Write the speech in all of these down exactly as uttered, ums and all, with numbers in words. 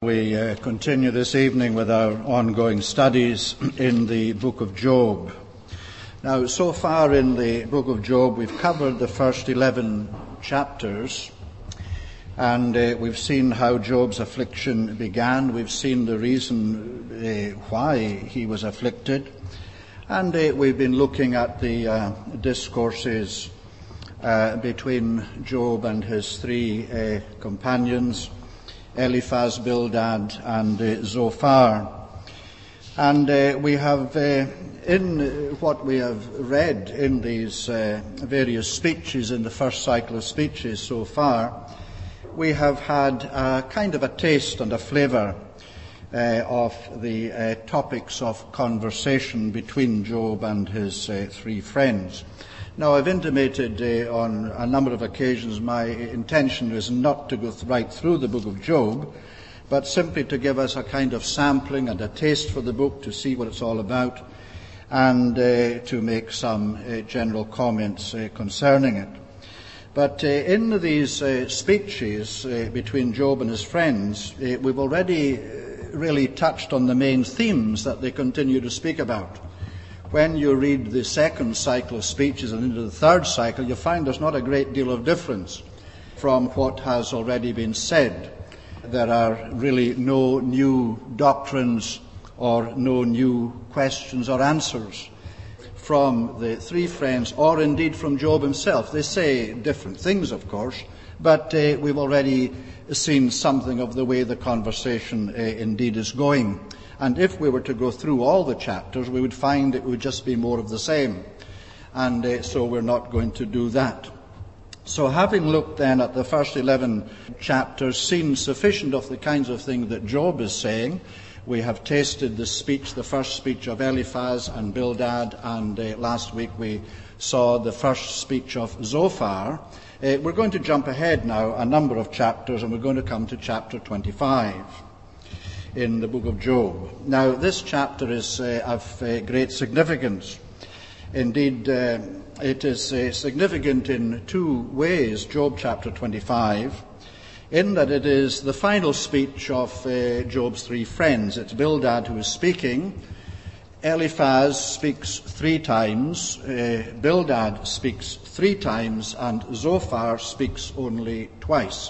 We uh, continue this evening with our ongoing studies in the book of Job. Now, so far in the book of Job, we've covered the first eleven chapters, and uh, we've seen how Job's affliction began. We've seen the reason uh, why he was afflicted, and uh, we've been looking at the uh, discourses uh, between Job and his three uh, companions, Eliphaz, Bildad, and uh, Zophar. And uh, we have, uh, in what we have read in these uh, various speeches, in the first cycle of speeches so far, we have had a kind of a taste and a flavour uh, of the uh, topics of conversation between Job and his uh, three friends. Now, I've intimated uh, on a number of occasions my intention is not to go th- right through the book of Job, but simply to give us a kind of sampling and a taste for the book, to see what it's all about, and uh, to make some uh, general comments uh, concerning it. But uh, in these uh, speeches uh, between Job and his friends, uh, we've already uh, really touched on the main themes that they continue to speak about. When you read the second cycle of speeches and into the third cycle, you find there's not a great deal of difference from what has already been said. There are really no new doctrines or no new questions or answers from the three friends, or indeed from Job himself. They say different things, of course, but uh, we've already seen something of the way the conversation uh, indeed is going. And if we were to go through all the chapters, we would find it would just be more of the same. And uh, so we're not going to do that. So having looked then at the first eleven chapters, seen sufficient of the kinds of things that Job is saying, we have tasted the speech, the first speech of Eliphaz and Bildad, and uh, last week we saw the first speech of Zophar. Uh, we're going to jump ahead now a number of chapters, and we're going to come to chapter twenty-five. In the book of Job. Now, this chapter is uh, of uh, great significance. Indeed, uh, it is uh, significant in two ways, Job chapter twenty-five, in that it is the final speech of uh, Job's three friends. It's Bildad who is speaking. Eliphaz speaks three times, uh, Bildad speaks three times, and Zophar speaks only twice.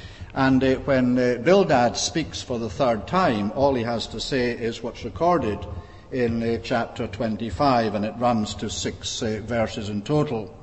And uh, when uh, Bildad speaks for the third time, all he has to say is what's recorded in uh, chapter twenty-five, and it runs to six uh, verses in total.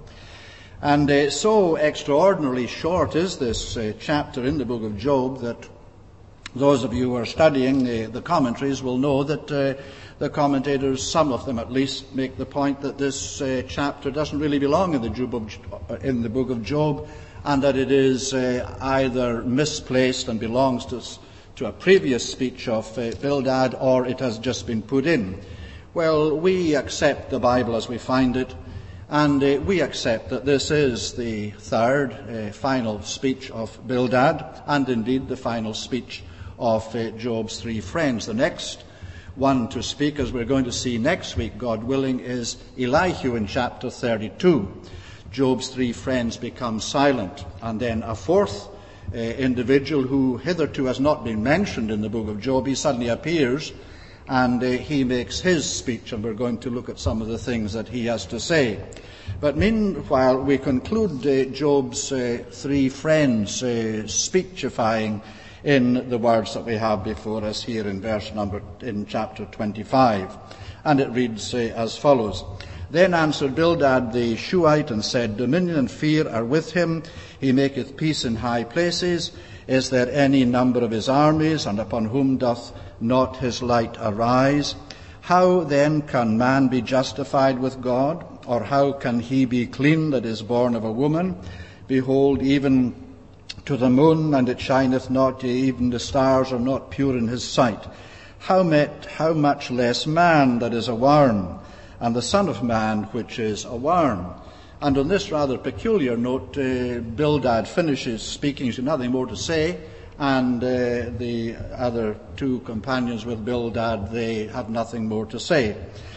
And uh, so extraordinarily short is this uh, chapter in the book of Job that those of you who are studying uh, the commentaries will know that uh, the commentators, some of them at least, make the point that this uh, chapter doesn't really belong in the, Job of, in the book of Job, and that it is uh, either misplaced and belongs to, to a previous speech of uh, Bildad, or it has just been put in. Well, we accept the Bible as we find it, and uh, we accept that this is the third uh, final speech of Bildad, and indeed the final speech of uh, Job's three friends. The next one to speak, as we're going to see next week, God willing, is Elihu in chapter thirty-two. Job's three friends become silent, and then a fourth uh, individual who hitherto has not been mentioned in the book of Job, he suddenly appears, and uh, he makes his speech, and we're going to look at some of the things that he has to say. But meanwhile, we conclude uh, Job's uh, three friends uh, speechifying in the words that we have before us here in verse number, in chapter twenty-five. And it reads uh, as follows. Then answered Bildad the Shuhite and said, Dominion and fear are with him. He maketh peace in high places. Is there any number of his armies, and upon whom doth not his light arise? How then can man be justified with God? Or how can he be clean that is born of a woman? Behold, even to the moon, and it shineth not, yea, even the stars are not pure in his sight. How, met, how much less man that is a worm, and the Son of Man, which is a worm. And on this rather peculiar note, uh, Bildad finishes speaking. He's got nothing more to say, and uh, the other two companions with Bildad, they have nothing more to say.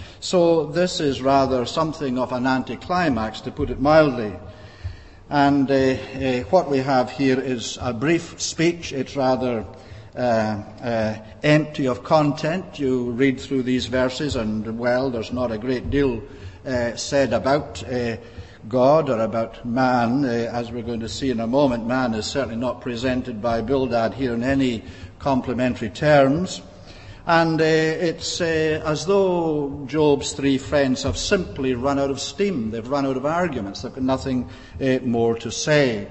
So this is rather something of an anticlimax, to put it mildly. And uh, uh, what we have here is a brief speech. It's rather uh, uh, empty of content. You read through these verses and, well, there's not a great deal uh, said about uh, God or about man. Uh, as we're going to see in a moment, man is certainly not presented by Bildad here in any complimentary terms. And uh, it's uh, as though Job's three friends have simply run out of steam. They've run out of arguments. They've got nothing uh, more to say.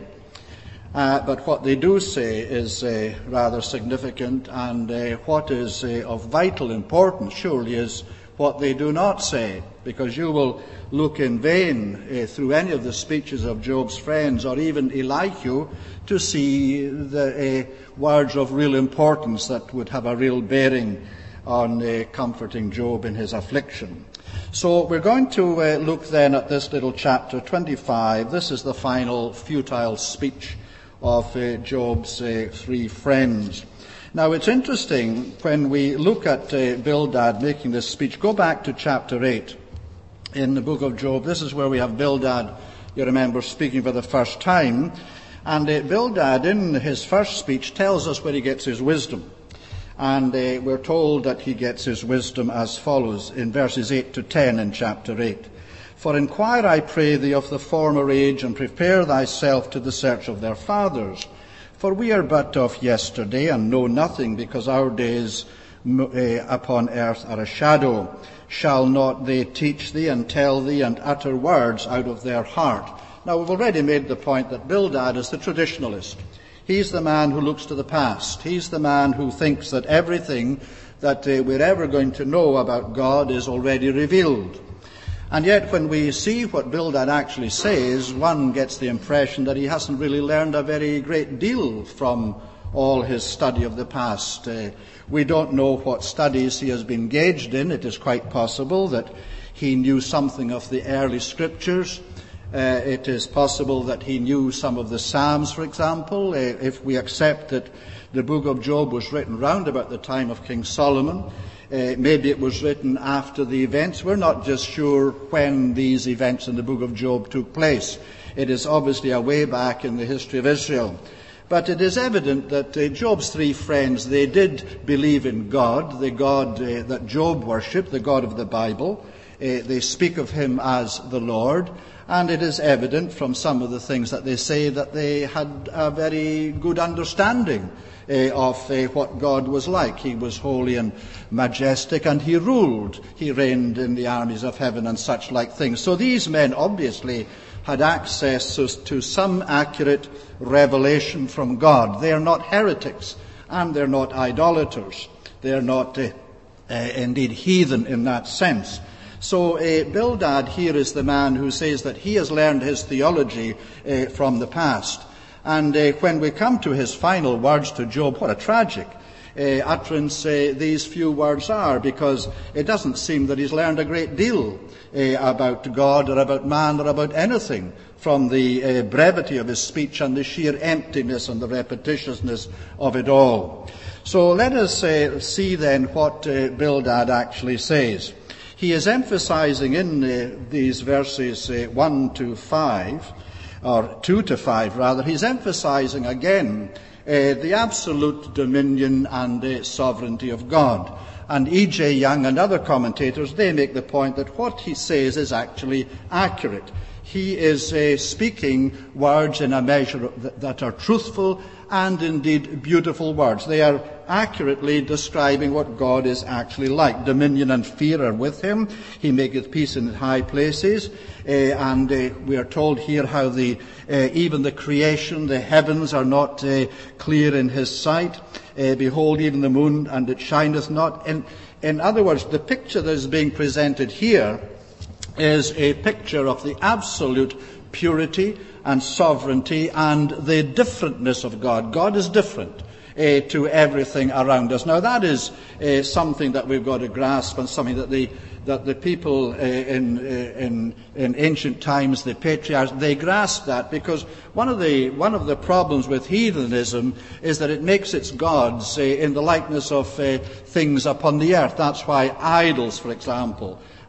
Uh, but what they do say is uh, rather significant, and uh, what is uh, of vital importance surely is what they do not say, because you will look in vain uh, through any of the speeches of Job's friends, or even Elihu, to see the uh, words of real importance that would have a real bearing on uh, comforting Job in his affliction. So we're going to uh, look then at this little chapter twenty-five. This is the final futile speech of uh, Job's uh, three friends. Now it's interesting when we look at uh, Bildad making this speech. Go back to chapter eight in the book of Job. This is where we have Bildad, you remember, speaking for the first time. And uh, Bildad, in his first speech, tells us where he gets his wisdom. And uh, we're told that he gets his wisdom as follows in verses eight to ten in chapter eight. For inquire, I pray thee, of the former age, and prepare thyself to the search of their fathers. For we are but of yesterday, and know nothing, because our days uh, upon earth are a shadow. Shall not they teach thee, and tell thee, and utter words out of their heart? Now, we've already made the point that Bildad is the traditionalist. He's the man who looks to the past. He's the man who thinks that everything that uh, we're ever going to know about God is already revealed. And yet, when we see what Bildad actually says, one gets the impression that he hasn't really learned a very great deal from all his study of the past. Uh, we don't know what studies he has been engaged in. It is quite possible that he knew something of the early scriptures. Uh, it is possible that he knew some of the Psalms, for example. Uh, if we accept that the book of Job was written round about the time of King Solomon, Uh, maybe it was written after the events. We're not just sure when these events in the book of Job took place. It is obviously a way back in the history of Israel. But it is evident that uh, Job's three friends, they did believe in God, the God uh, that Job worshipped, the God of the Bible. Uh, they speak of him as the Lord. And it is evident from some of the things that they say that they had a very good understanding Uh, of uh, what God was like. He was holy and majestic, and he ruled. He reigned in the armies of heaven and such like things. So these men obviously had access to, to some accurate revelation from God. They are not heretics, and they're not idolaters. They're not uh, uh, indeed heathen in that sense. So uh, Bildad here is the man who says that he has learned his theology uh, from the past. And uh, when we come to his final words to Job, what a tragic uh, utterance uh, these few words are, because it doesn't seem that he's learned a great deal uh, about God or about man or about anything from the uh, brevity of his speech and the sheer emptiness and the repetitiousness of it all. So let us uh, see then what uh, Bildad actually says. He is emphasizing in uh, these verses uh, one to five, or two to five rather, he's emphasizing again uh, the absolute dominion and uh, sovereignty of God. And E J Young and other commentators, they make the point that what he says is actually accurate. He is uh, speaking words in a measure that, that are truthful and indeed beautiful words. They are accurately describing what God is actually like. Dominion and fear are with him. He maketh peace in high places. Uh, and uh, we are told here how the uh, even the creation, the heavens, are not uh, clear in his sight. Uh, behold, even the moon, and it shineth not. In, in other words, the picture that is being presented here is a picture of the absolute purity and sovereignty and the differentness of God. God is different uh, to everything around us. Now that is uh, something that we've got to grasp, and something that the that the people uh, in, uh, in in ancient times, the patriarchs, they grasped that, because one of the one of the problems with heathenism is that it makes its gods uh, in the likeness of uh, things upon the earth. That's why idols, for example,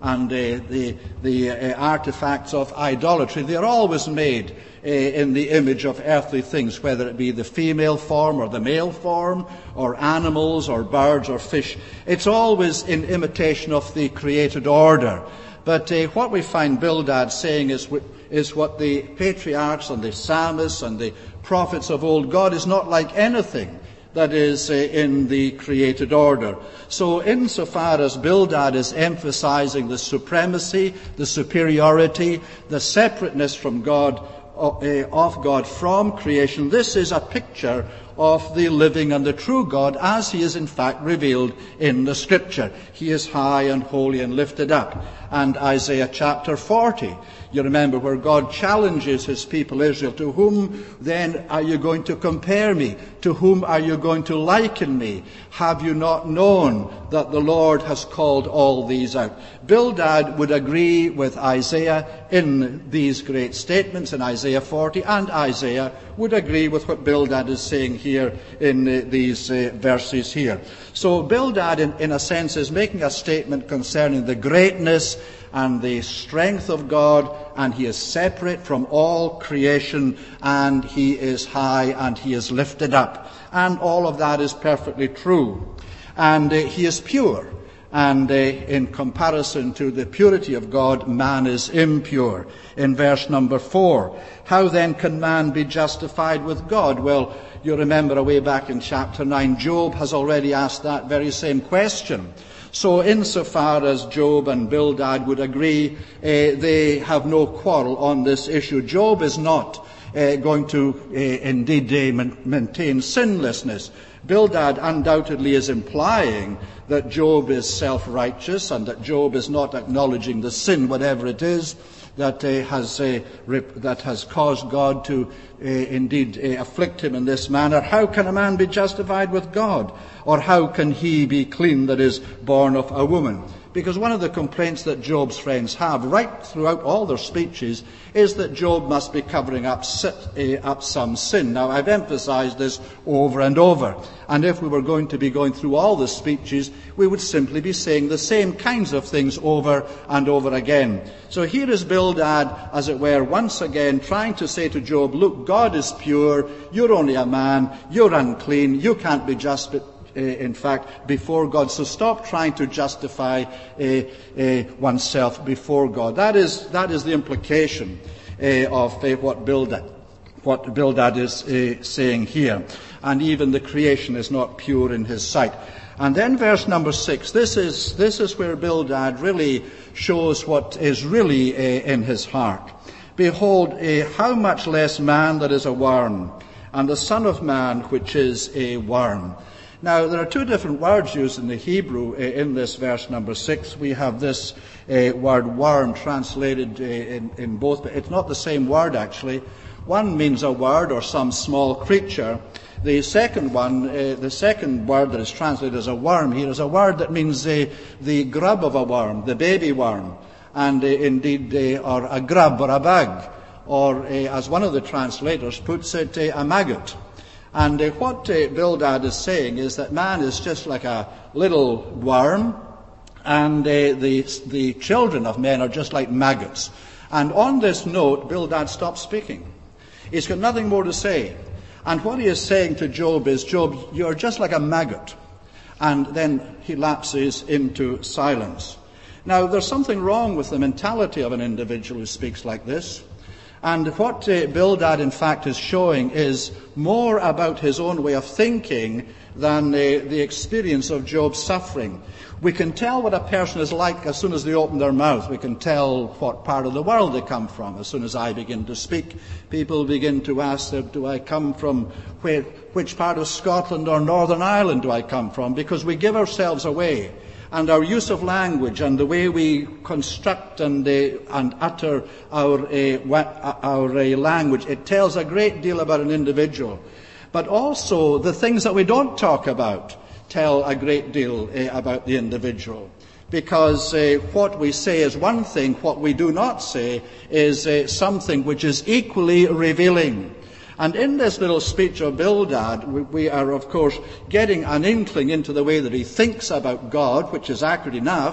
and uh, the, the uh, artifacts of idolatry, they're always made uh, in the image of earthly things, whether it be the female form or the male form, or animals or birds or fish. It's always in imitation of the created order. But uh, what we find Bildad saying is, is what the patriarchs and the psalmists and the prophets of old, God is not like anything that is uh, in the created order. So insofar as Bildad is emphasizing the supremacy, the superiority, the separateness from God, uh, of God from creation, this is a picture of the living and the true God as he is in fact revealed in the Scripture. He is high and holy and lifted up. And Isaiah chapter forty, you remember, where God challenges his people Israel, to whom then are you going to compare me? To whom are you going to liken me? Have you not known that the Lord has called all these out? Bildad would agree with Isaiah in these great statements in Isaiah forty, and Isaiah would agree with what Bildad is saying here in uh, these uh, verses here. So Bildad, in, in a sense, is making a statement concerning the greatness and the strength of God, and he is separate from all creation, and he is high and he is lifted up. And all of that is perfectly true. And uh, he is pure. And uh, in comparison to the purity of God, man is impure. In verse number four, how then can man be justified with God? Well, you remember away back in chapter nine, Job has already asked that very same question. So insofar as Job and Bildad would agree, uh, they have no quarrel on this issue. Job is not uh, going to uh, indeed uh, maintain sinlessness. Bildad undoubtedly is implying that Job is self-righteous and that Job is not acknowledging the sin, whatever it is, that uh, has uh, rep- that has caused God to uh, indeed uh, afflict him in this manner. How can a man be justified with God? Or how can he be clean that is born of a woman? Because one of the complaints that Job's friends have right throughout all their speeches is that Job must be covering up, uh, up some sin. Now, I've emphasized this over and over. And if we were going to be going through all the speeches, we would simply be saying the same kinds of things over and over again. So here is Bildad, as it were, once again trying to say to Job, look, God is pure, you're only a man, you're unclean, you can't be just, Uh, in fact, before God. So stop trying to justify uh, uh, oneself before God. That is that is the implication uh, of uh, what Bildad what Bildad is uh, saying here. And even the creation is not pure in his sight. And then verse number six. This is this is where Bildad really shows what is really uh, in his heart. Behold, uh, how much less man that is a worm, and the Son of Man which is a worm. Now, there are two different words used in the Hebrew uh, in this verse number six. We have this uh, word worm translated uh, in, in both, but it's not the same word actually. One means a word or some small creature. The second one, uh, the second word that is translated as a worm here is a word that means uh, the grub of a worm, the baby worm, and uh, indeed uh, or a grub or a bug, or uh, as one of the translators puts it, uh, a maggot. And uh, what uh, Bildad is saying is that man is just like a little worm, and uh, the the children of men are just like maggots. And on this note, Bildad stops speaking. He's got nothing more to say. And what he is saying to Job is, Job, you're just like a maggot. And then he lapses into silence. Now, there's something wrong with the mentality of an individual who speaks like this. And what uh, Bildad, in fact, is showing is more about his own way of thinking than uh, the experience of Job's suffering. We can tell what a person is like as soon as they open their mouth. We can tell what part of the world they come from. As soon as I begin to speak, people begin to ask, do I come from, where, which part of Scotland or Northern Ireland do I come from? Because we give ourselves away. And our use of language and the way we construct and, uh, and utter our, uh, our uh, language, it tells a great deal about an individual. But also the things that we don't talk about tell a great deal uh, about the individual. Because uh, what we say is one thing, what we do not say is uh, something which is equally revealing. And in this little speech of Bildad, we are, of course, getting an inkling into the way that he thinks about God, which is accurate enough.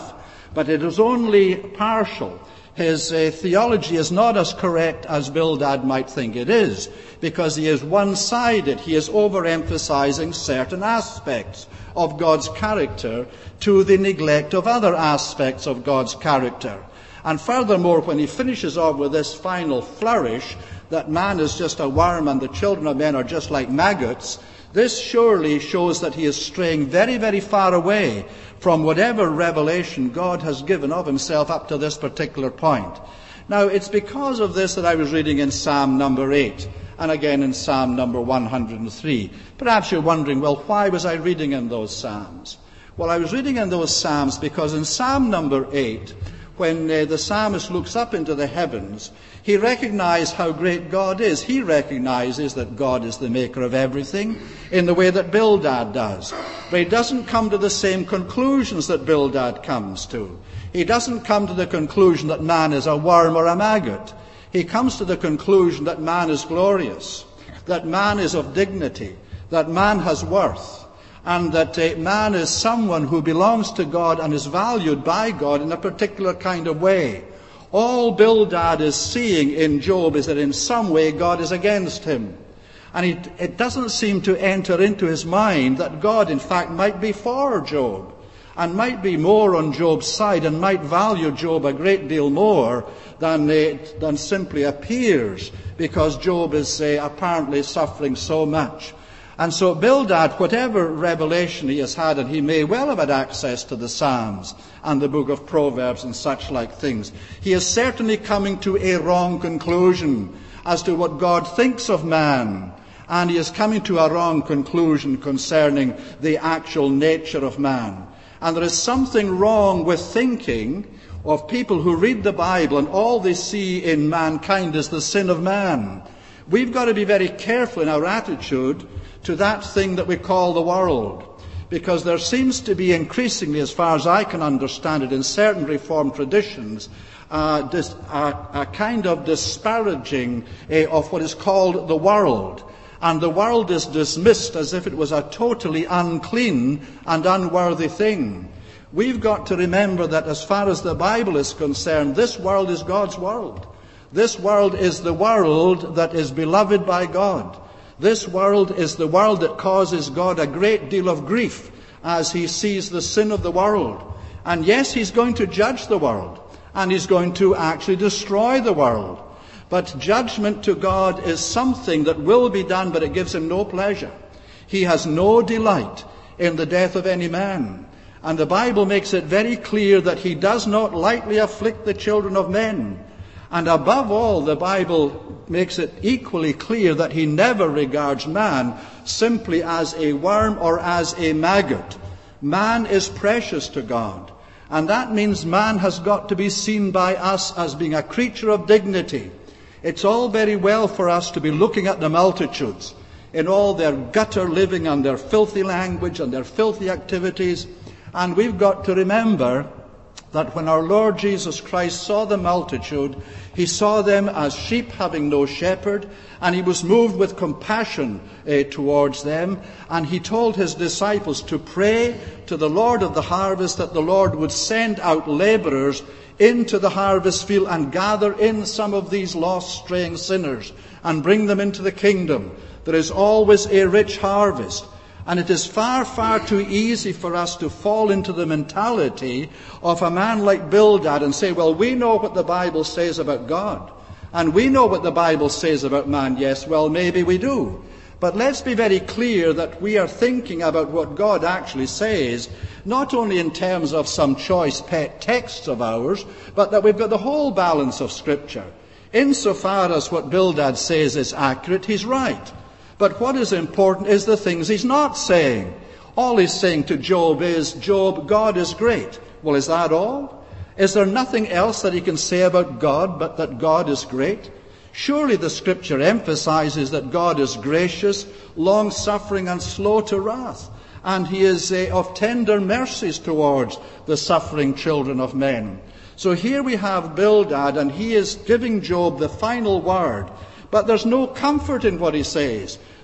but it is only partial. His uh, theology is not as correct as Bildad might think it is, because he is one-sided. He is overemphasizing certain aspects of God's character to the neglect of other aspects of God's character. And furthermore, when he finishes off with this final flourish, that man is just a worm and the children of men are just like maggots, this surely shows that he is straying very, very far away from whatever revelation God has given of himself up to this particular point. Now, it's because of this that I was reading in Psalm number eight, and again in Psalm number one hundred three. Perhaps you're wondering, well, why was I reading in those Psalms? Well, I was reading in those Psalms because in Psalm number eight, when uh, the psalmist looks up into the heavens, he recognizes how great God is. He recognizes that God is the maker of everything in the way that Bildad does. But he doesn't come to the same conclusions that Bildad comes to. He doesn't come to the conclusion that man is a worm or a maggot. He comes to the conclusion that man is glorious, that man is of dignity, that man has worth, and that uh, man is someone who belongs to God and is valued by God in a particular kind of way. All Bildad is seeing in Job is that in some way God is against him. And he, it doesn't seem to enter into his mind that God, in fact, might be for Job and might be more on Job's side and might value Job a great deal more than, uh, than simply appears, because Job is uh, apparently suffering so much. And so Bildad, whatever revelation he has had, and he may well have had access to the Psalms and the book of Proverbs and such like things, he is certainly coming to a wrong conclusion as to what God thinks of man. And he is coming to a wrong conclusion concerning the actual nature of man. And there is something wrong with thinking of people who read the Bible and all they see in mankind is the sin of man. We've got to be very careful in our attitude to that thing that we call the world, because there seems to be increasingly, as far as I can understand it, in certain Reformed traditions, uh, dis, uh, a kind of disparaging uh, of what is called the world. And the world is dismissed as if it was a totally unclean and unworthy thing. We've got to remember that as far as the Bible is concerned, this world is God's world. This world is the world that is beloved by God. This world is the world that causes God a great deal of grief as he sees the sin of the world. And yes, he's going to judge the world, and he's going to actually destroy the world. But judgment to God is something that will be done, but it gives him no pleasure. He has no delight in the death of any man. And the Bible makes it very clear that he does not lightly afflict the children of men. And above all, the Bible makes it equally clear that he never regards man simply as a worm or as a maggot. Man is precious to God. And that means man has got to be seen by us as being a creature of dignity. It's all very well for us to be looking at the multitudes in all their gutter living and their filthy language and their filthy activities. And we've got to remember that when our Lord Jesus Christ saw the multitude, he saw them as sheep having no shepherd, and he was moved with compassion uh, towards them. And he told his disciples to pray to the Lord of the harvest that the Lord would send out laborers into the harvest field and gather in some of these lost, straying sinners and bring them into the kingdom. There is always a rich harvest. And it is far, far too easy for us to fall into the mentality of a man like Bildad and say, well, we know what the Bible says about God, and we know what the Bible says about man. Yes, well, maybe we do. But let's be very clear that we are thinking about what God actually says, not only in terms of some choice pet texts of ours, but that we've got the whole balance of Scripture. Insofar as what Bildad says is accurate, he's right. But what is important is the things he's not saying. All he's saying to Job is, Job, God is great. Well, is that all? Is there nothing else that he can say about God but that God is great? Surely the Scripture emphasizes that God is gracious, long-suffering, and slow to wrath. And he is uh, of tender mercies towards the suffering children of men. So here we have Bildad, and he is giving Job the final word. But there's no comfort in what he says.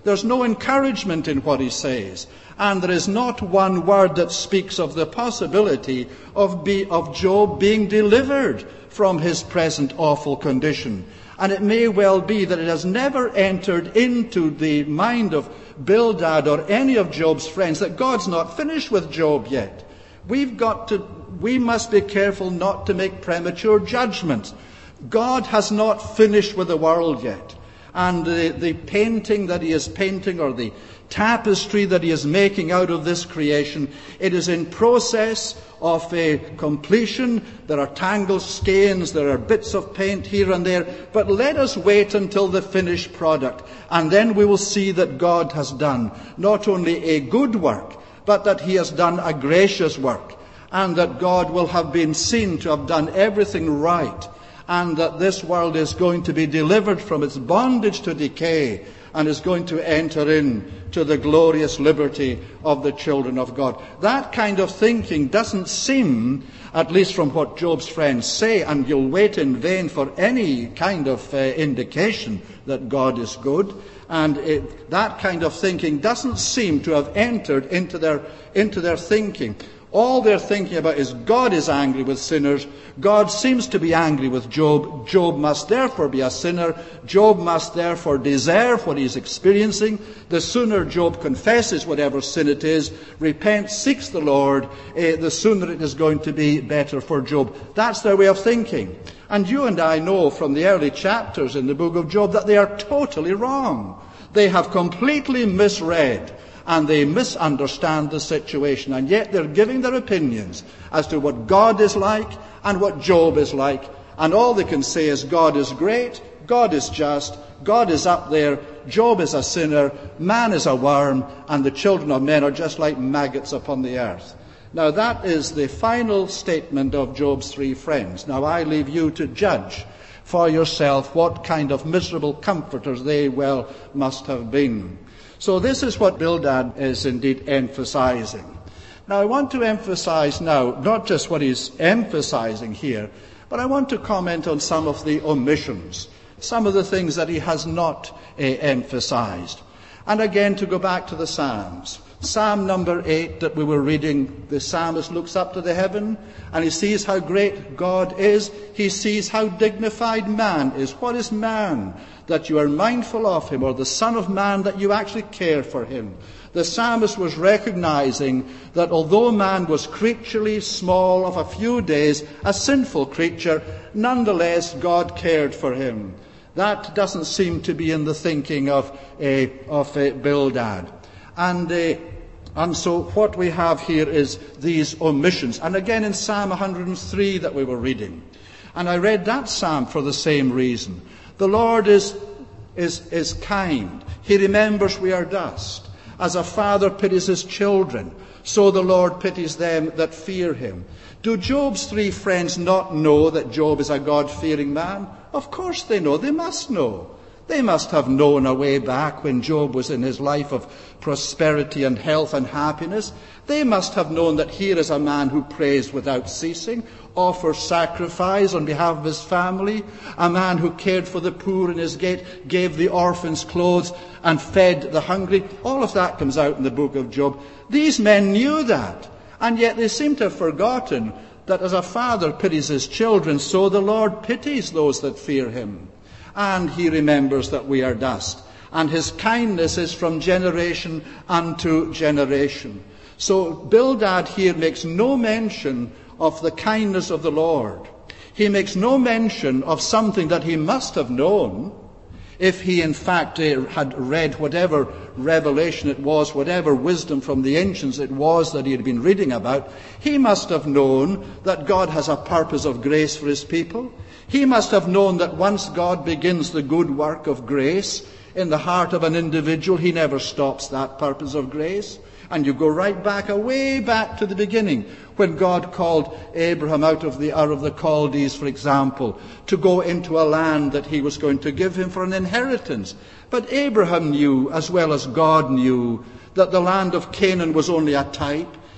There's no encouragement in what he says. And there is not one word that speaks of the possibility of, be, of Job being delivered from his present awful condition. And it may well be that it has never entered into the mind of Bildad or any of Job's friends that God's not finished with Job yet. We've got to, we must be careful not to make premature judgments. God has not finished with the world yet. And the, the painting that he is painting, or the tapestry that he is making out of this creation, it is in process of a completion. There are tangled skeins, there are bits of paint here and there, but let us wait until the finished product, and then we will see that God has done not only a good work, but that he has done a gracious work, and that God will have been seen to have done everything right, and that this world is going to be delivered from its bondage to decay and is going to enter in to the glorious liberty of the children of God. That kind of thinking doesn't seem, at least from what Job's friends say, and you'll wait in vain for any kind of uh, indication that God is good, and it, that kind of thinking doesn't seem to have entered into their, into their thinking. All they're thinking about is God is angry with sinners. God seems to be angry with Job. Job must therefore be a sinner. Job must therefore deserve what he's experiencing. The sooner Job confesses whatever sin it is, repents, seeks the Lord, eh, the sooner it is going to be better for Job. That's their way of thinking. And you and I know from the early chapters in the book of Job that they are totally wrong. They have completely misread and they misunderstand the situation, and yet they're giving their opinions as to what God is like and what Job is like, and all they can say is God is great, God is just, God is up there, Job is a sinner, man is a worm, and the children of men are just like maggots upon the earth. Now that is the final statement of Job's three friends. Now I leave you to judge for yourself what kind of miserable comforters they well must have been. So this is what Bildad is indeed emphasizing. Now I want to emphasize now, not just what he's emphasizing here, but I want to comment on some of the omissions, some of the things that he has not uh, emphasized. And again, to go back to the Psalms. Psalm number eight that we were reading, the psalmist looks up to the heaven and he sees how great God is. He sees how dignified man is. What is man that you are mindful of him, or the son of man that you actually care for him? The psalmist was recognizing that although man was creaturely small of a few days, a sinful creature, nonetheless God cared for him. That doesn't seem to be in the thinking of, uh, of uh, Bildad. And uh, And so what we have here is these omissions. And again in Psalm one hundred three that we were reading. And I read that psalm for the same reason. The Lord is, is, is kind. He remembers we are dust. As a father pities his children, so the Lord pities them that fear him. Do Job's three friends not know that Job is a God-fearing man? Of course they know. They must know. They must have known a way back when Job was in his life of prosperity and health and happiness. They must have known that here is a man who prays without ceasing, offers sacrifice on behalf of his family, a man who cared for the poor in his gate, gave the orphans clothes and fed the hungry. All of that comes out in the book of Job. These men knew that, and yet they seem to have forgotten that as a father pities his children, so the Lord pities those that fear him. And he remembers that we are dust. And his kindness is from generation unto generation. So Bildad here makes no mention of the kindness of the Lord. He makes no mention of something that he must have known, if he in fact had read whatever revelation it was, whatever wisdom from the ancients it was that he had been reading about. He must have known that God has a purpose of grace for his people. He must have known that once God begins the good work of grace in the heart of an individual, he never stops that purpose of grace. And you go right back, away back to the beginning, when God called Abraham out of the Ur of the Chaldees, for example, to go into a land that he was going to give him for an inheritance. But Abraham knew, as well as God knew, that the land of Canaan was only a type.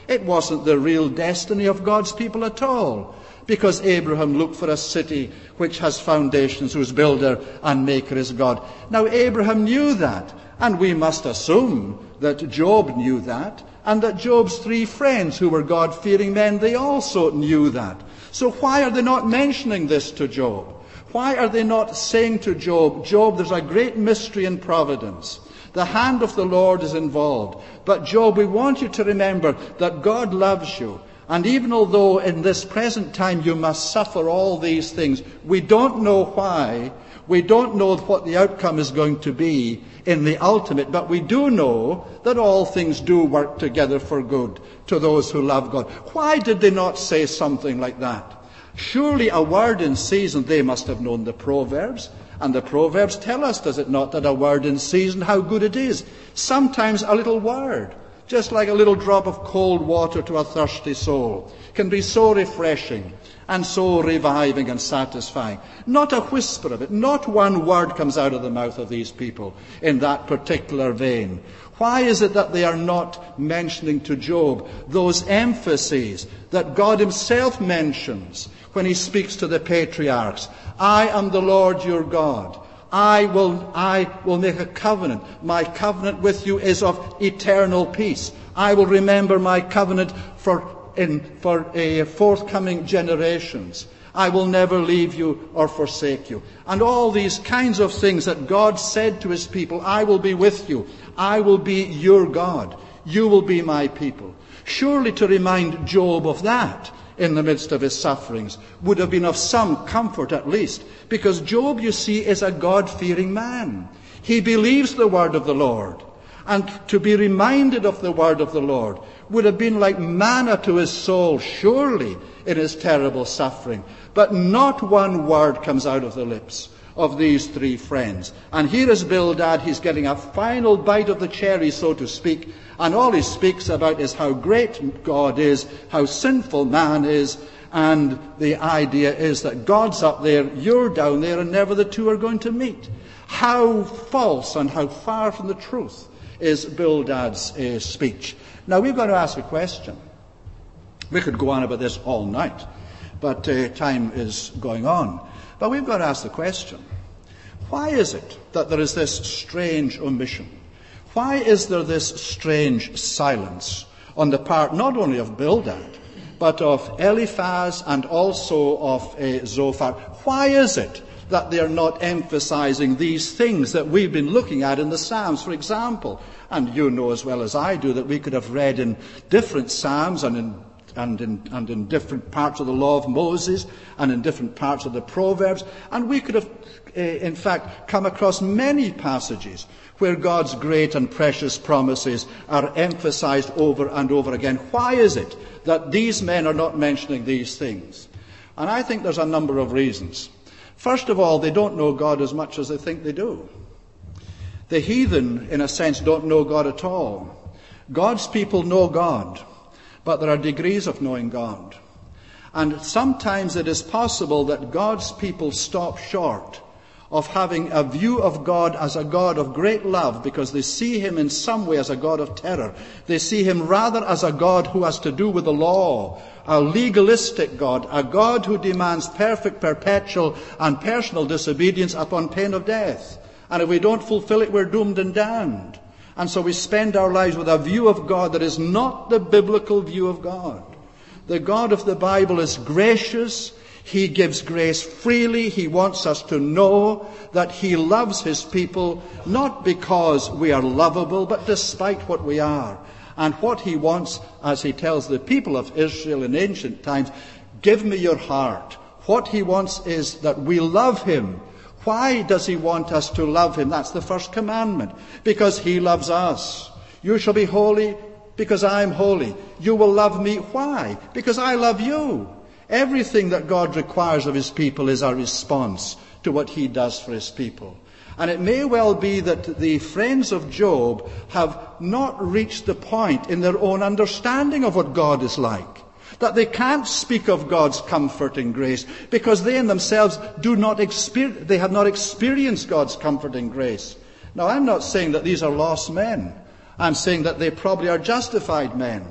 It wasn't the real destiny of God's people at all, because Abraham looked for a city which has foundations, whose builder and maker is God. Now, Abraham knew that, and we must assume that Job knew that, and that Job's three friends, who were God-fearing men, they also knew that. So why are they not mentioning this to Job? Why are they not saying to Job, Job, there's a great mystery in providence. The hand of the Lord is involved. But Job, we want you to remember that God loves you. And even although in this present time you must suffer all these things, we don't know why. We don't know what the outcome is going to be in the ultimate, but we do know that all things do work together for good to those who love God. Why did they not say something like that? Surely a word in season, they must have known the Proverbs. And the Proverbs tell us, does it not, that a word in season, how good it is. Sometimes a little word, just like a little drop of cold water to a thirsty soul, can be so refreshing and so reviving and satisfying. Not a whisper of it, not one word comes out of the mouth of these people in that particular vein. Why is it that they are not mentioning to Job those emphases that God himself mentions when he speaks to the patriarchs? I am the Lord your God. I will, I will make a covenant. My covenant with you is of eternal peace. I will remember my covenant for in for uh, forthcoming generations. I will never leave you or forsake you. And all these kinds of things that God said to his people, I will be with you. I will be your God. You will be my people. Surely to remind Job of that in the midst of his sufferings would have been of some comfort at least. Because Job, you see, is a God-fearing man. He believes the word of the Lord. And to be reminded of the word of the Lord would have been like manna to his soul, surely, in his terrible suffering. But not one word comes out of the lips of these three friends. And here is Bildad, he's getting a final bite of the cherry, so to speak, and all he speaks about is how great God is, how sinful man is, and the idea is that God's up there, you're down there, and never the two are going to meet. How false and how far from the truth is Bildad's uh, speech. Now, we've got to ask a question. We could go on about this all night, but uh, time is going on. But we've got to ask the question, why is it that there is this strange omission? Why is there this strange silence on the part not only of Bildad, but of Eliphaz and also of uh, Zophar? Why is it that they are not emphasizing these things that we've been looking at in the Psalms, for example? And you know as well as I do that we could have read in different Psalms and in And in, and in different parts of the law of Moses and in different parts of the Proverbs. And we could have, uh, in fact, come across many passages where God's great and precious promises are emphasized over and over again. Why is it that these men are not mentioning these things? And I think there's a number of reasons. First of all, they don't know God as much as they think they do. The heathen, in a sense, don't know God at all. God's people know God. But there are degrees of knowing God. And sometimes it is possible that God's people stop short of having a view of God as a God of great love, because they see him in some way as a God of terror. They see him rather as a God who has to do with the law, a legalistic God, a God who demands perfect, perpetual, and personal disobedience upon pain of death. And if we don't fulfill it, we're doomed and damned. And so we spend our lives with a view of God that is not the biblical view of God. The God of the Bible is gracious. He gives grace freely. He wants us to know that he loves his people, not because we are lovable, but despite what we are. And what he wants, as he tells the people of Israel in ancient times, give me your heart. What he wants is that we love him. Why does he want us to love him? That's the first commandment. Because he loves us. You shall be holy because I am holy. You will love me. Why? Because I love you. Everything that God requires of his people is our response to what he does for his people. And it may well be that the friends of Job have not reached the point in their own understanding of what God is like, that they can't speak of God's comforting grace because they in themselves do not experience, they have not experienced God's comforting grace. Now, I'm not saying that these are lost men. I'm saying that they probably are justified men.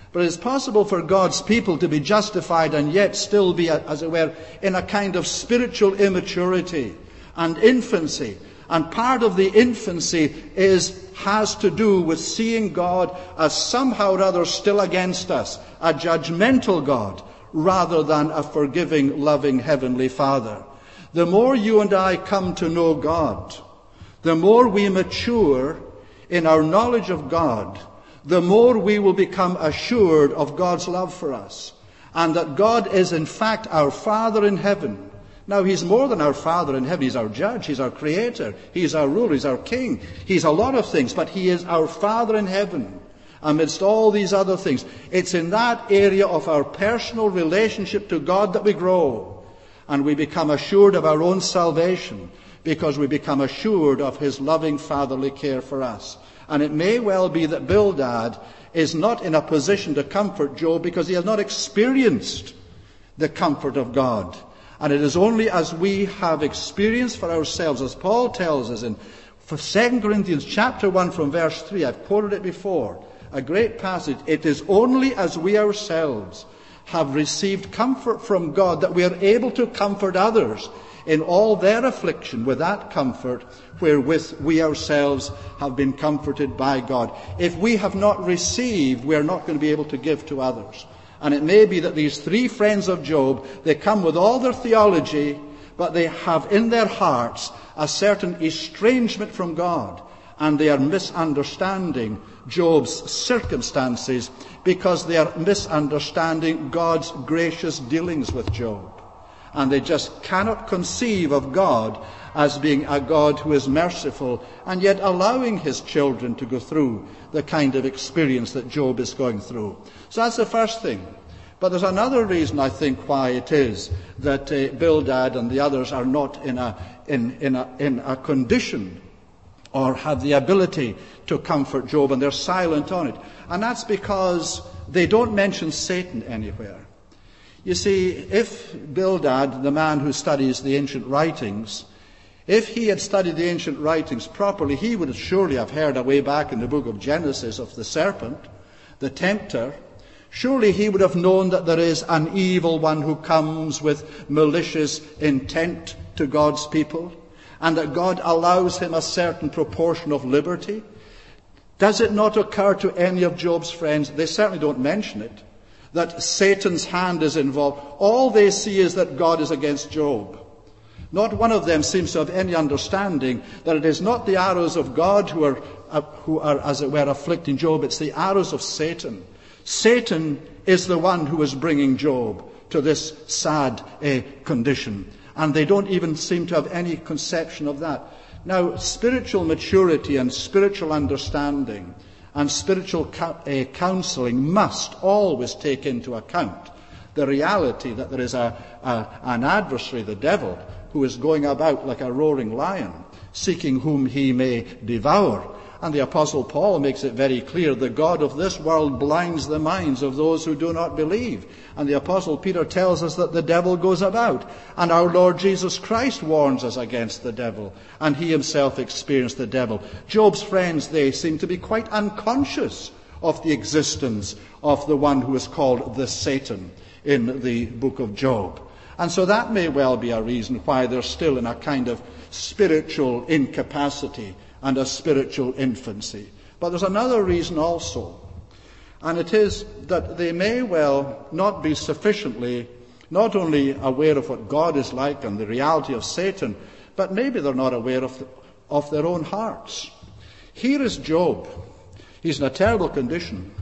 But it's possible for God's people to be justified and yet still be, as it were, in a kind of spiritual immaturity and infancy. And part of the infancy is has to do with seeing God as somehow or other still against us, a judgmental God, rather than a forgiving, loving Heavenly Father. The more you and I come to know God, the more we mature in our knowledge of God, the more we will become assured of God's love for us, and that God is in fact our Father in heaven. Now, He's more than our Father in heaven. He's our judge, He's our creator, He's our ruler, He's our king, He's a lot of things, but He is our Father in heaven amidst all these other things. It's in that area of our personal relationship to God that we grow, and we become assured of our own salvation, because we become assured of His loving fatherly care for us. And it may well be that Bildad is not in a position to comfort Job because he has not experienced the comfort of God. And it is only as we have experienced for ourselves, as Paul tells us in Second Corinthians chapter one from verse three, I've quoted it before, a great passage. It is only as we ourselves have received comfort from God that we are able to comfort others in all their affliction with that comfort wherewith we ourselves have been comforted by God. If we have not received, we are not going to be able to give to others. And it may be that these three friends of Job, they come with all their theology, but they have in their hearts a certain estrangement from God, and they are misunderstanding Job's circumstances because they are misunderstanding God's gracious dealings with Job. And they just cannot conceive of God as being a God who is merciful and yet allowing His children to go through the kind of experience that Job is going through. So that's the first thing. But there's another reason, I think, why it is that uh, Bildad and the others are not in a, in, in, a, in a condition or have the ability to comfort Job, and they're silent on it. And that's because they don't mention Satan anywhere. You see, if Bildad, the man who studies the ancient writings, if he had studied the ancient writings properly, he would surely have heard away back in the book of Genesis of the serpent, the tempter. Surely he would have known that there is an evil one who comes with malicious intent to God's people, and that God allows him a certain proportion of liberty. Does it not occur to any of Job's friends, they certainly don't mention it, that Satan's hand is involved? All they see is that God is against Job. Not one of them seems to have any understanding that it is not the arrows of God who are, uh, who are, as it were, afflicting Job. It's the arrows of Satan. Satan is the one who is bringing Job to this sad uh, condition. And they don't even seem to have any conception of that. Now, spiritual maturity and spiritual understanding and spiritual co- uh, counseling must always take into account the reality that there is a, a, an adversary, the devil, who is going about like a roaring lion, seeking whom he may devour. And the Apostle Paul makes it very clear, the God of this world blinds the minds of those who do not believe. And the Apostle Peter tells us that the devil goes about. And our Lord Jesus Christ warns us against the devil. And he himself experienced the devil. Job's friends, they seem to be quite unconscious of the existence of the one who is called the Satan in the book of Job. And so that may well be a reason why they're still in a kind of spiritual incapacity and a spiritual infancy. But there's another reason also, and it is that they may well not be sufficiently, not only aware of what God is like and the reality of Satan, but maybe they're not aware of, the, of their own hearts. Here is Job. He's in a terrible condition,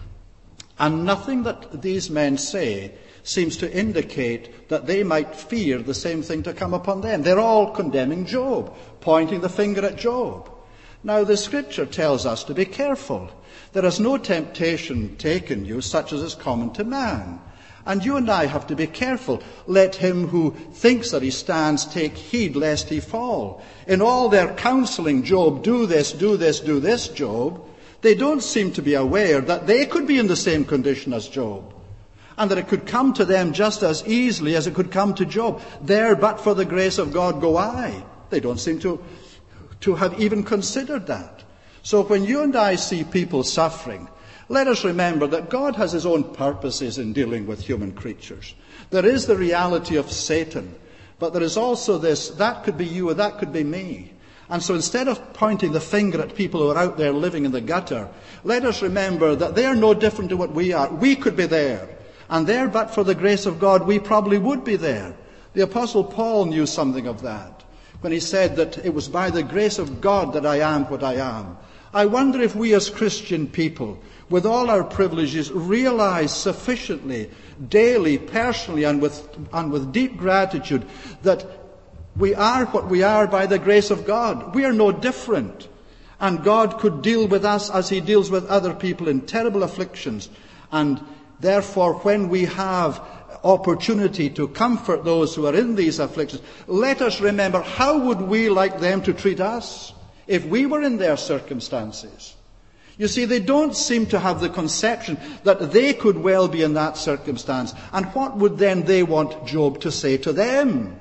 and nothing that these men say seems to indicate that they might fear the same thing to come upon them. They're all condemning Job, pointing the finger at Job. Now, the Scripture tells us to be careful. There is no temptation taken you such as is common to man. And you and I have to be careful. Let him who thinks that he stands take heed lest he fall. In all their counseling, Job, do this, do this, do this, Job, they don't seem to be aware that they could be in the same condition as Job, and that it could come to them just as easily as it could come to Job. There, but for the grace of God, go I. They don't seem to to have even considered that. So when you and I see people suffering, Let us remember that God has his own purposes in dealing with human creatures. There is the reality of Satan, but there is also this, that could be you or that could be me. And so instead of pointing the finger at people who are out there living in the gutter, let us remember that they are no different to what we are. We could be there. And there, but for the grace of God, we probably would be there. The Apostle Paul knew something of that when he said that it was by the grace of God that I am what I am. I wonder if we as Christian people, with all our privileges, realize sufficiently, daily, personally, and with, and with deep gratitude, that we are what we are by the grace of God. We are no different. And God could deal with us as he deals with other people in terrible afflictions. And therefore, when we have opportunity to comfort those who are in these afflictions, let us remember, how would we like them to treat us if we were in their circumstances? You see, they don't seem to have the conception that they could well be in that circumstance. And what would then they want Job to say to them?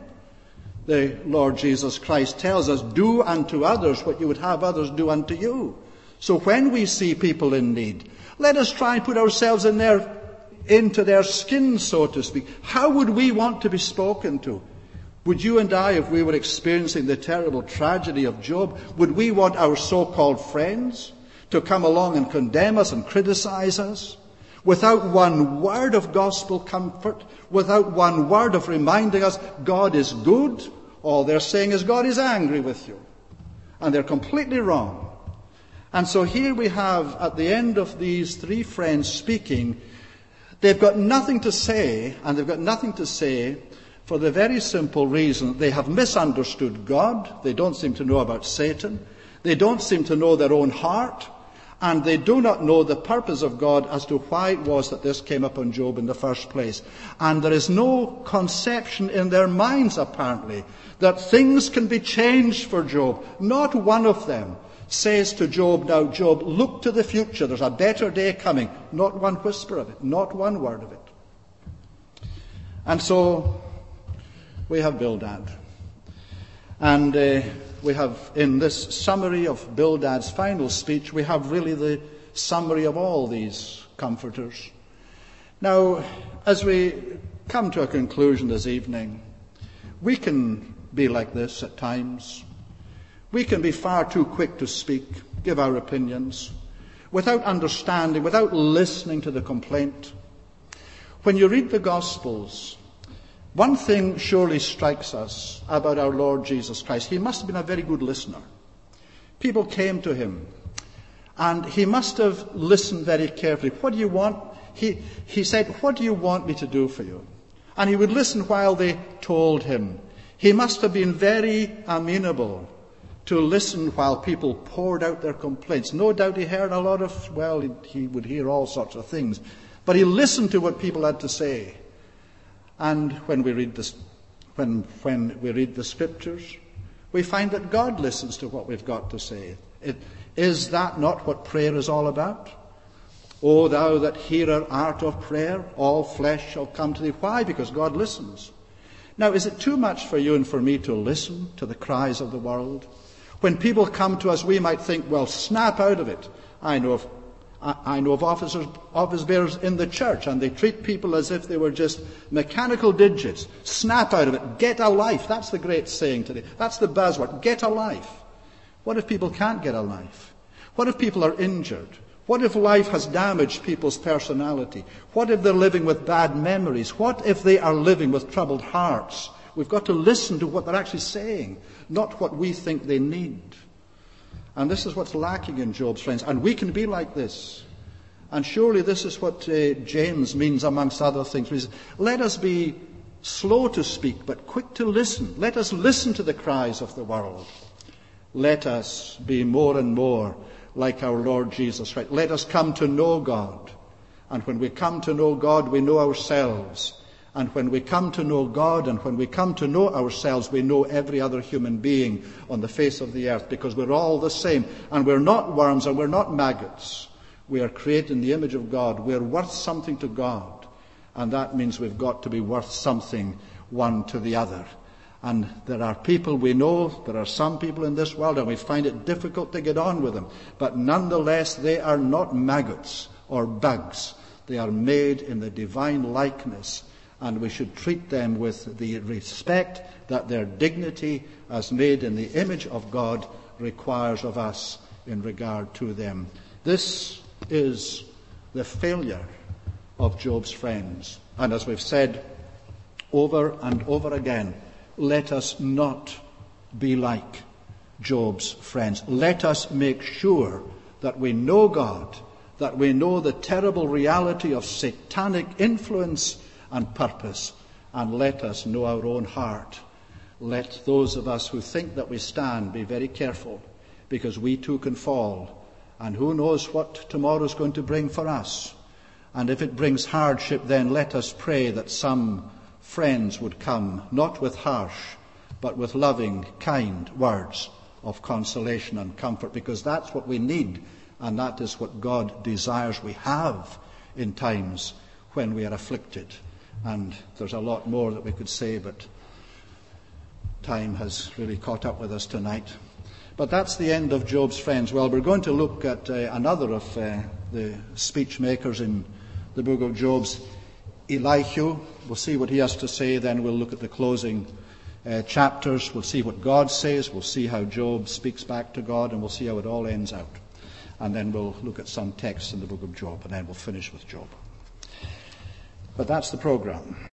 The Lord Jesus Christ tells us, do unto others what you would have others do unto you. So when we see people in need, let us try and put ourselves in their, into their skin, so to speak. How would we want to be spoken to? Would you and I, if we were experiencing the terrible tragedy of Job, would we want our so-called friends to come along and condemn us and criticize us? Without one word of gospel comfort, without one word of reminding us God is good, all they're saying is God is angry with you. And they're completely wrong. And so here we have, at the end of these three friends speaking, they've got nothing to say, and they've got nothing to say for the very simple reason they have misunderstood God. They don't seem to know about Satan. They don't seem to know their own heart. And they do not know the purpose of God as to why it was that this came upon Job in the first place. And there is no conception in their minds, apparently, that things can be changed for Job. Not one of them says to Job, now, Job, look to the future. There's a better day coming. Not one whisper of it. Not one word of it. And so we have Bildad. And uh, we have, in this summary of Bildad's final speech, we have really the summary of all these comforters. Now, as we come to a conclusion this evening, we can be like this at times. We can be far too quick to speak, give our opinions, without understanding, without listening to the complaint. When you read the Gospels, one thing surely strikes us about our Lord Jesus Christ. He must have been a very good listener. People came to him, and he must have listened very carefully. What do you want? He, he said, what do you want me to do for you? And he would listen while they told him. He must have been very amenable to listen while people poured out their complaints. No doubt he heard a lot of, well, he, he would hear all sorts of things. But he listened to what people had to say. And when we read this, when, when we read the Scriptures, we find that God listens to what we've got to say. It, is that not what prayer is all about? O thou that hearer art of prayer, all flesh shall come to thee. Why? Because God listens. Now, is it too much for you and for me to listen to the cries of the world? When people come to us, we might think, well, snap out of it. I know of I know of officers, office bearers in the church, and they treat people as if they were just mechanical digits. Snap out of it. Get a life. That's the great saying today. That's the buzzword. Get a life. What if people can't get a life? What if people are injured? What if life has damaged people's personality? What if they're living with bad memories? What if they are living with troubled hearts? We've got to listen to what they're actually saying, not what we think they need. And this is what's lacking in Job's friends. And we can be like this. And surely this is what uh, James means, amongst other things. He says, let us be slow to speak, but quick to listen. Let us listen to the cries of the world. Let us be more and more like our Lord Jesus Christ. Let us come to know God. And when we come to know God, we know ourselves. And when we come to know God and when we come to know ourselves, we know every other human being on the face of the earth, because we're all the same. And we're not worms and we're not maggots. We are created in the image of God. We're worth something to God. And that means we've got to be worth something one to the other. And there are people we know, there are some people in this world, and we find it difficult to get on with them. But nonetheless, they are not maggots. or bugs. They are made in the divine likeness, and we should treat them with the respect that their dignity as made in the image of God requires of us in regard to them. This is the failure of Job's friends. And as we've said over and over again, let us not be like Job's friends. Let us make sure that we know God, that we know the terrible reality of satanic influence and purpose, and let us know our own heart. Let those of us who think that we stand be very careful, because we too can fall, and who knows what tomorrow is going to bring for us. And if it brings hardship, then let us pray that some friends would come, not with harsh, but with loving, kind words of consolation and comfort, because that's what we need, and that is what God desires we have in times when we are afflicted. And there's a lot more that we could say, but time has really caught up with us tonight. But that's the end of Job's friends. Well, we're going to look at uh, another of uh, the speech makers in the book of Job, Elihu. We'll see what he has to say, then we'll look at the closing uh, chapters. We'll see what God says, we'll see how Job speaks back to God, and we'll see how it all ends out. And then we'll look at some texts in the book of Job, and then we'll finish with Job. But that's the program.